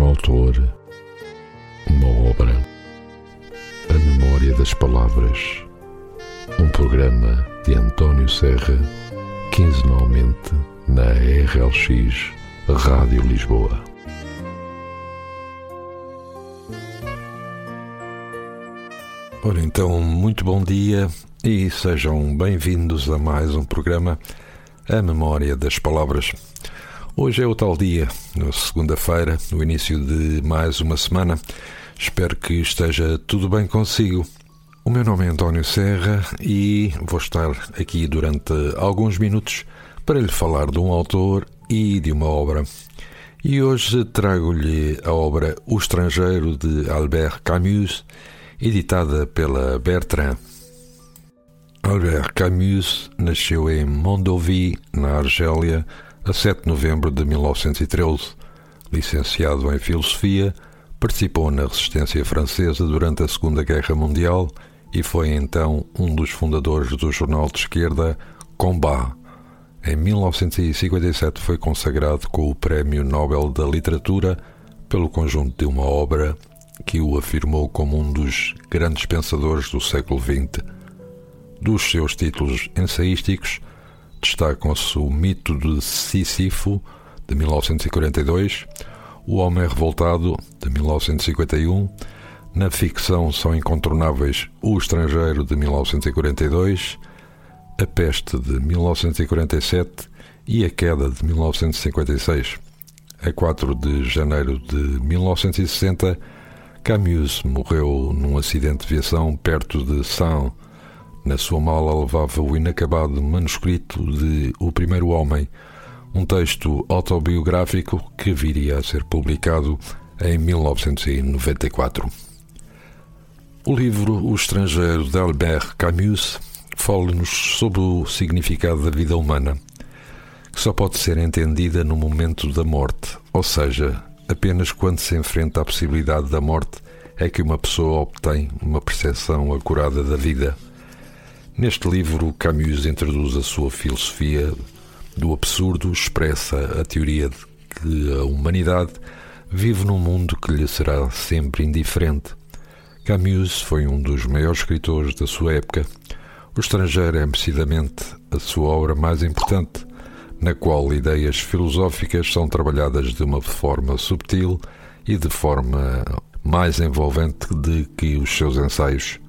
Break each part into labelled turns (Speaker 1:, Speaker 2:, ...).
Speaker 1: autor, uma obra, a memória das palavras, um programa de António Serra, quinzenalmente na RLX Rádio Lisboa. Ora então, muito bom dia e sejam bem-vindos a mais um programa, a memória das palavras. Hoje é o tal dia, segunda-feira, no início de mais uma semana. Espero que esteja tudo bem consigo. O meu nome é António Serra e vou estar aqui durante alguns minutos para lhe falar de um autor e de uma obra. E hoje trago-lhe a obra O Estrangeiro, de Albert Camus, editada pela Bertrand. Albert Camus nasceu em Mondovi, na Argélia, a 7 de novembro de 1913. Licenciado em Filosofia, participou na resistência francesa durante a Segunda Guerra Mundial e foi então um dos fundadores do jornal de esquerda Combat. Em 1957 foi consagrado com o Prémio Nobel da Literatura pelo conjunto de uma obra que o afirmou como um dos grandes pensadores do século XX. Dos seus títulos ensaísticos, destacam-se O Mito de Sísifo, de 1942, O Homem Revoltado, de 1951, na ficção são incontornáveis O Estrangeiro, de 1942, A Peste, de 1947 e A Queda, de 1956. A 4 de janeiro de 1960, Camus morreu num acidente de viação perto de Sens. Na sua mala levava o inacabado manuscrito de O Primeiro Homem, um texto autobiográfico que viria a ser publicado em 1994. O livro O Estrangeiro, de Albert Camus, fala-nos sobre o significado da vida humana, que só pode ser entendida no momento da morte, ou seja, apenas quando se enfrenta a possibilidade da morte é que uma pessoa obtém uma percepção acurada da vida. Neste livro, Camus introduz a sua filosofia do absurdo, expressa a teoria de que a humanidade vive num mundo que lhe será sempre indiferente. Camus foi um dos maiores escritores da sua época. O Estrangeiro é merecidamente a sua obra mais importante, na qual ideias filosóficas são trabalhadas de uma forma subtil e de forma mais envolvente do que os seus ensaios.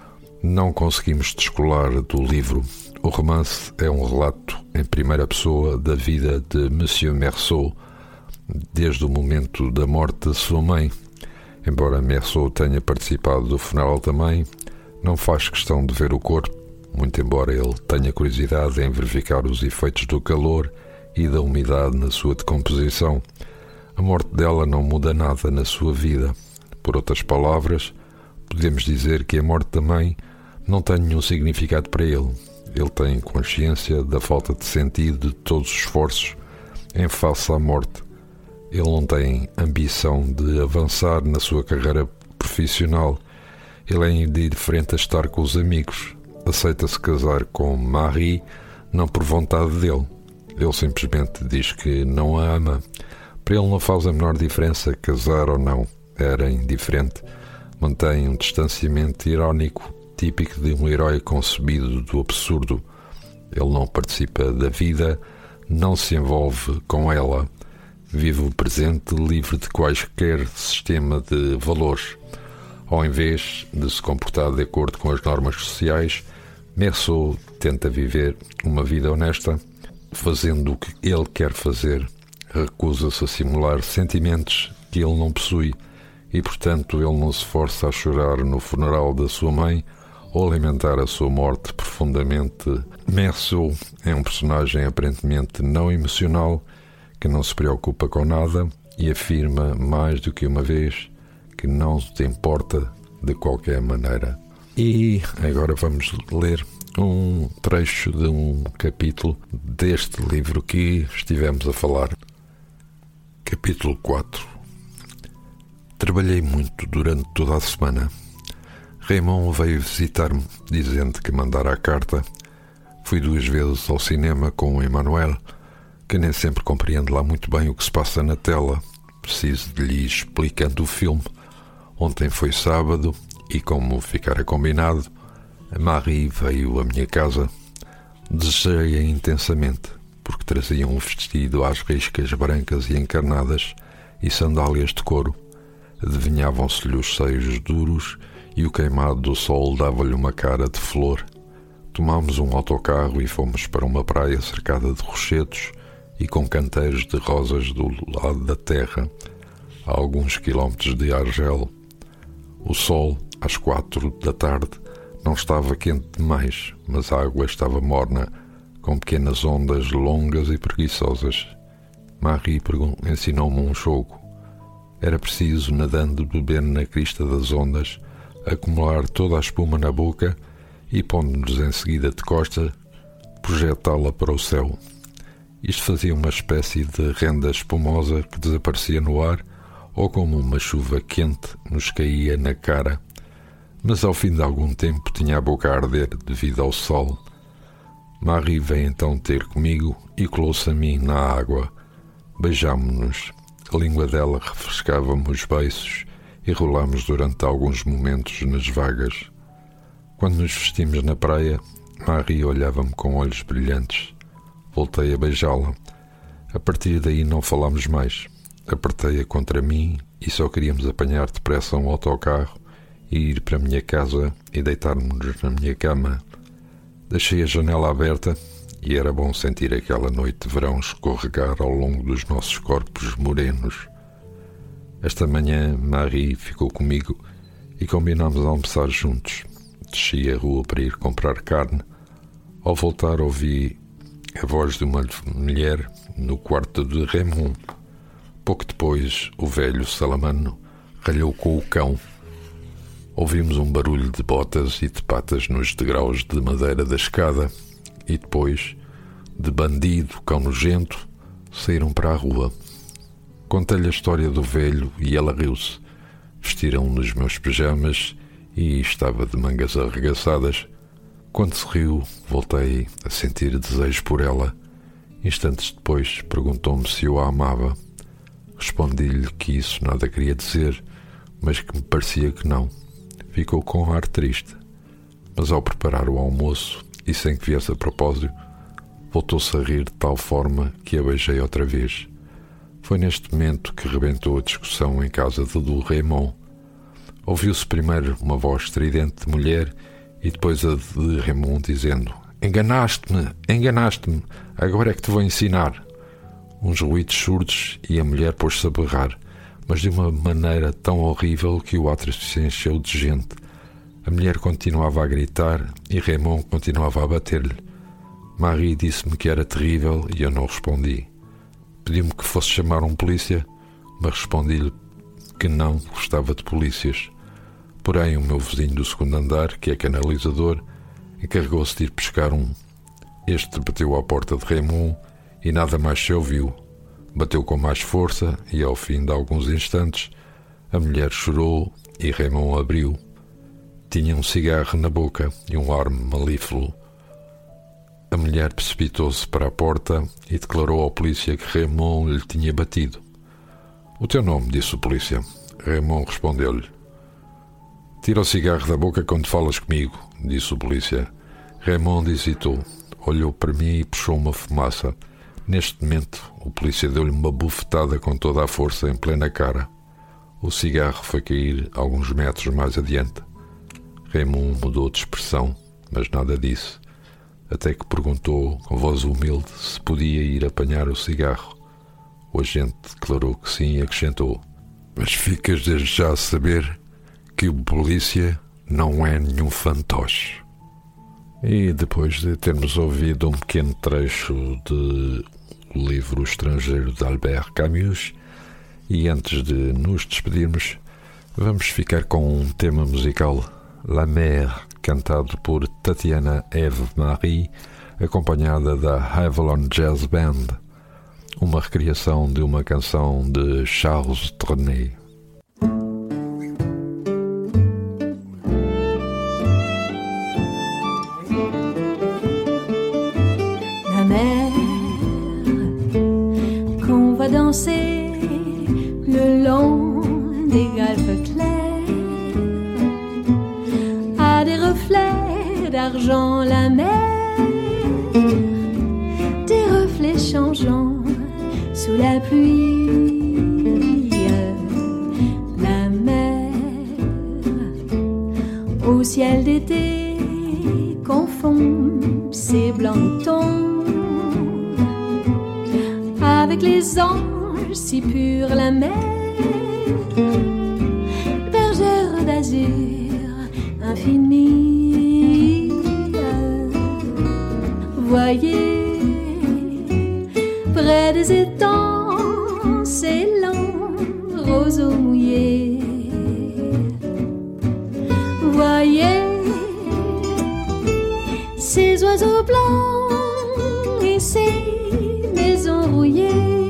Speaker 1: Não conseguimos descolar do livro. O romance é um relato em primeira pessoa da vida de Monsieur Meursault, desde o momento da morte de sua mãe. Embora Meursault tenha participado do funeral da mãe, não faz questão de ver o corpo, muito embora ele tenha curiosidade em verificar os efeitos do calor e da umidade na sua decomposição. A morte dela não muda nada na sua vida. Por outras palavras, podemos dizer que a morte da mãe não tem nenhum significado para ele. Ele tem consciência da falta de sentido de todos os esforços em face à morte. Ele não tem ambição de avançar na sua carreira profissional. Ele é indiferente a estar com os amigos. Aceita-se casar com Marie, não por vontade dele. Ele simplesmente diz que não a ama. Para ele não faz a menor diferença casar ou não. Era indiferente. Mantém um distanciamento irónico típico de um herói concebido do absurdo. Ele não participa da vida, não se envolve com ela. Vive o presente livre de quaisquer sistema de valores. Ao invés de se comportar de acordo com as normas sociais, Meursault tenta viver uma vida honesta, fazendo o que ele quer fazer. Recusa-se a simular sentimentos que ele não possui e, portanto, ele não se força a chorar no funeral da sua mãe ou lamentar a sua morte profundamente. Meursault é um personagem aparentemente não emocional, que não se preocupa com nada e afirma mais do que uma vez que não se importa de qualquer maneira. E agora vamos ler um trecho de um capítulo deste livro que estivemos a falar. Capítulo 4. Trabalhei muito durante toda a semana. Raymond veio visitar-me, dizendo que mandara a carta. Fui 2 vezes ao cinema com o Emmanuel, que nem sempre compreende lá muito bem o que se passa na tela. preciso de lhe ir explicando o filme. Ontem foi sábado e, como ficara combinado, a Marie veio à minha casa. Desejei-a intensamente, porque trazia um vestido às riscas brancas e encarnadas e sandálias de couro. Adivinhavam-se-lhe os seios duros e o queimado do sol dava-lhe uma cara de flor. Tomámos um autocarro e fomos para uma praia cercada de rochedos e com canteiros de rosas do lado da terra, a alguns quilómetros de Argel. O sol, às 4 da tarde, não estava quente demais, mas a água estava morna, com pequenas ondas longas e preguiçosas. Marie ensinou-me um jogo. Era preciso, nadando, beber na crista das ondas, acumular toda a espuma na boca e, pondo-nos em seguida de costas, projetá-la para o céu. Isto fazia uma espécie de renda espumosa que desaparecia no ar, ou como uma chuva quente nos caía na cara, mas ao fim de algum tempo tinha a boca a arder devido ao sol. Marie veio então ter comigo e colou-se a mim na água. Beijámo-nos. A língua dela refrescava-me os beiços e rolámos durante alguns momentos nas vagas. Quando nos vestimos na praia, Marie olhava-me com olhos brilhantes. Voltei a beijá-la. A partir daí não falámos mais. Apertei-a contra mim e só queríamos apanhar depressa um autocarro e ir para a minha casa e deitar-nos na minha cama. Deixei a janela aberta e era bom sentir aquela noite de verão escorregar ao longo dos nossos corpos morenos. Esta manhã, Marie ficou comigo e combinámos almoçar juntos. Desci a rua para ir comprar carne. Ao voltar, ouvi a voz de uma mulher no quarto de Raymond. Pouco depois, o velho Salamano ralhou com o cão. Ouvimos um barulho de botas e de patas nos degraus de madeira da escada e depois, de bandido, cão nojento, saíram para a rua. Contei-lhe a história do velho e ela riu-se. Vestiram nos meus pijamas e estava de mangas arregaçadas. Quando se riu, voltei a sentir desejo por ela. Instantes depois, perguntou-me se eu a amava. Respondi-lhe que isso nada queria dizer, mas que me parecia que não. Ficou com ar triste, mas ao preparar o almoço, e sem que viesse a propósito, voltou-se a rir de tal forma que a beijei outra vez. Foi neste momento que rebentou a discussão em casa do Raymond. Ouviu-se primeiro uma voz estridente de mulher e depois a de Raymond dizendo: Enganaste-me, agora é que te vou ensinar. Uns ruídos surdos e a mulher pôs-se a berrar, mas de uma maneira tão horrível que o átrio se encheu de gente. A mulher continuava a gritar e Raymond continuava a bater-lhe. Marie disse-me que era terrível e eu não respondi. Pediu-me que fosse chamar um polícia, mas respondi-lhe que não gostava de polícias. Porém, o meu vizinho do segundo andar, que é canalizador, encarregou-se de ir pescar um. Este bateu à porta de Raymond e nada mais se ouviu. Bateu com mais força e, ao fim de alguns instantes, a mulher chorou e Raymond abriu. Tinha um cigarro na boca e um ar malífero. A mulher precipitou-se para a porta e declarou ao polícia que Raymond lhe tinha batido. O teu nome, disse o polícia. Raymond respondeu-lhe. Tira o cigarro da boca quando falas comigo, disse o polícia. Raymond hesitou, olhou para mim e puxou uma fumaça. Neste momento, o polícia deu-lhe uma bufetada com toda a força em plena cara. O cigarro foi cair alguns metros mais adiante. Raymond mudou de expressão, mas nada disse, até que perguntou com voz humilde se podia ir apanhar o cigarro. O agente declarou que sim e acrescentou: mas ficas desde já a saber que o polícia não é nenhum fantoche. E depois de termos ouvido um pequeno trecho de O Livro Estrangeiro de Albert Camus, e antes de nos despedirmos, vamos ficar com um tema musical, La Mer, cantado por Tatiana Eve-Marie, acompanhada da Avalon Jazz Band, uma recriação de uma canção de Charles Trenet.
Speaker 2: La mer qu'on va danser le long des golfes clairs, à des reflets d'argent la mer, des reflets changeants sous la pluie. La mer au ciel d'été confond ses blancs tons avec les anges si purs. La mer, bergère d'azur infinie, voyez près des étangs ces lents roseaux mouillés. Voyez ces oiseaux blancs et ces maisons rouillées.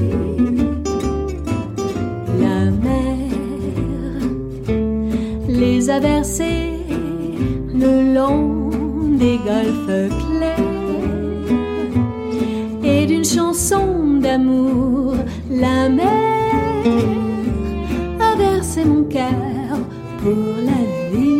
Speaker 2: La mer les a versés le long des golfes clairs, et d'une chanson d'amour la mer a versé mon cœur pour la vie.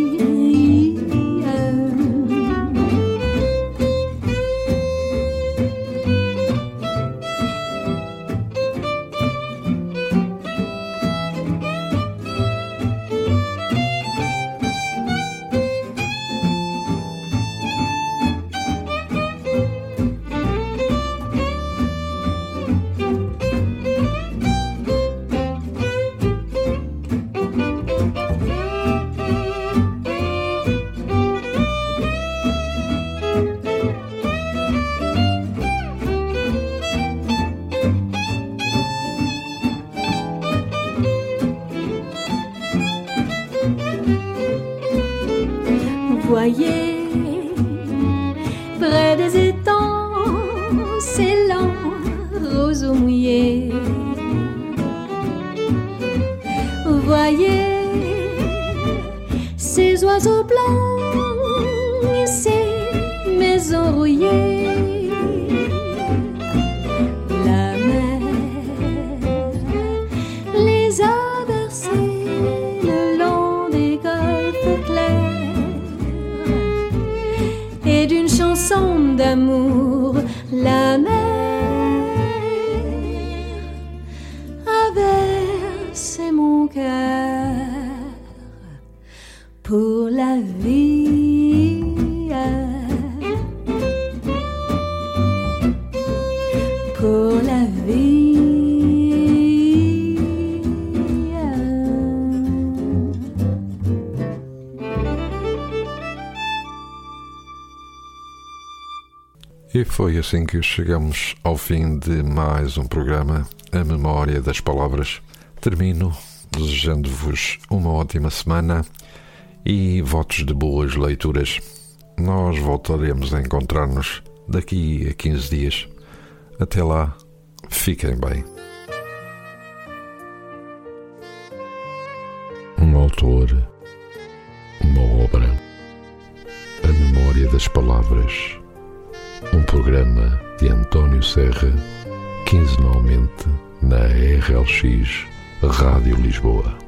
Speaker 2: Voyez près des étangs ces lents roseaux mouillés. Voyez ces oiseaux blancs et ces maisons rouillées. La mer les a versés le long des golfes clairs, et d'une chanson d'amour la mer a versé mon cœur pour la vie. Pour la vie.
Speaker 1: E foi assim que chegamos ao fim de mais um programa, A Memória das Palavras. Termino desejando-vos uma ótima semana e votos de boas leituras. Nós voltaremos a encontrar-nos daqui a 15 dias. Até lá, fiquem bem. Um autor, uma obra, A Memória das Palavras. Um programa de António Serra, quinzenalmente na RLX Rádio Lisboa.